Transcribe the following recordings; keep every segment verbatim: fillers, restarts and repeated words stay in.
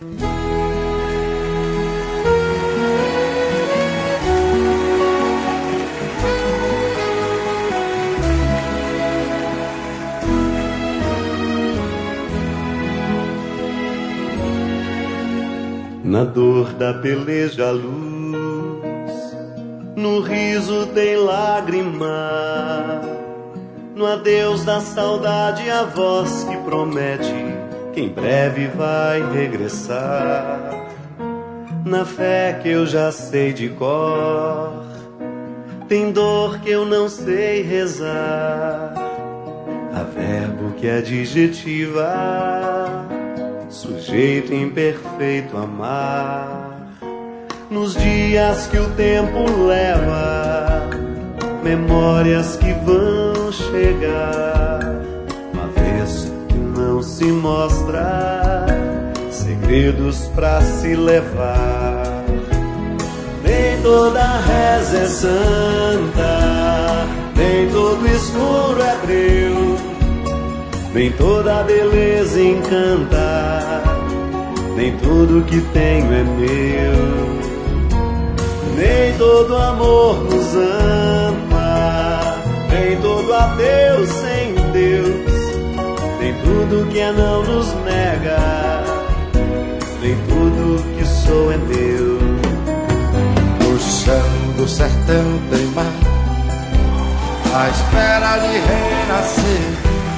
Na dor da peleja a luz, no riso tem lágrima, no adeus da saudade a voz que promete que em breve vai regressar. Na fé que eu já sei de cor, tem dor que eu não sei rezar. Há verbo que adjetiva sujeito imperfeito amar. Nos dias que o tempo leva, memórias que vão chegar. Uma vez que não se mostra, segredos pra se levar. Nem toda reza é santa, nem todo escuro é breu, nem toda beleza encanta, nem tudo que tenho é meu. Nem todo amor nos ama, nem todo adeus sem Deus, nem tudo que é não nos nega, nem tudo que sou é meu. No chão do sertão tem mar, à espera de renascer.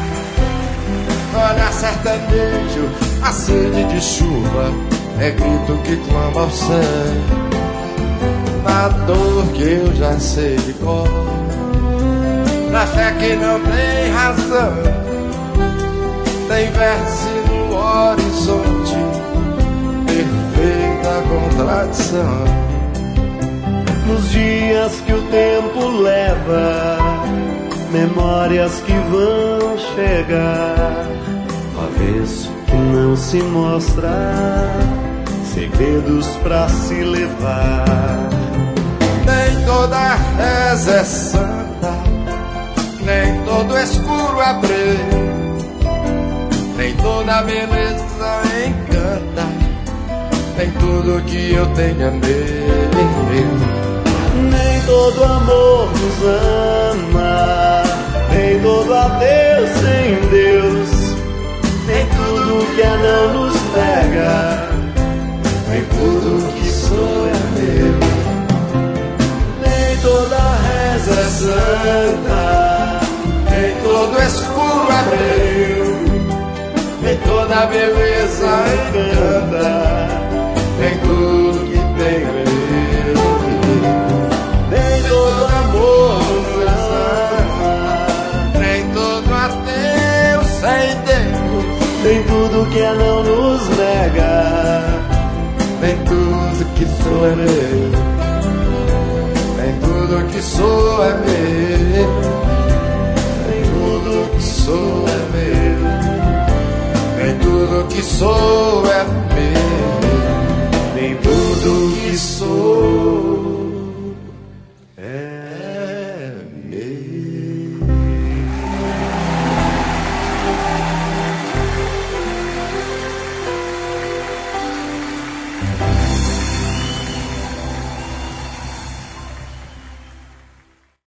Olha sertanejo, a sede de chuva é grito que clama ao céu. Na dor que eu já sei de cor, na fé que não tem razão, tem verso no horizonte, perfeita contradição. Nos dias que o tempo leva, memórias que vão chegar. Uma vez que não se mostra, segredos pra se levar. Nem toda reza é santa, nem todo escuro é breu, nem toda beleza encanta, nem tudo que eu tenho é meu. Nem todo amor nos ama, nem todo adeus sem Deus, nem tudo que é não nos nega, nem tudo que sou é meu. Nem toda reza é santa, nem todo escuro é breu, nem toda beleza encanta, nem tudo que tem é meu. Nem todo amor nos ama, nem todo adeus sem Deus, nem tudo que é não nos nega, nem tudo que sou é meu, nem tudo que sou é meu, nem tudo que sou é meu, nem tudo que sou é meu, nem tudo que sou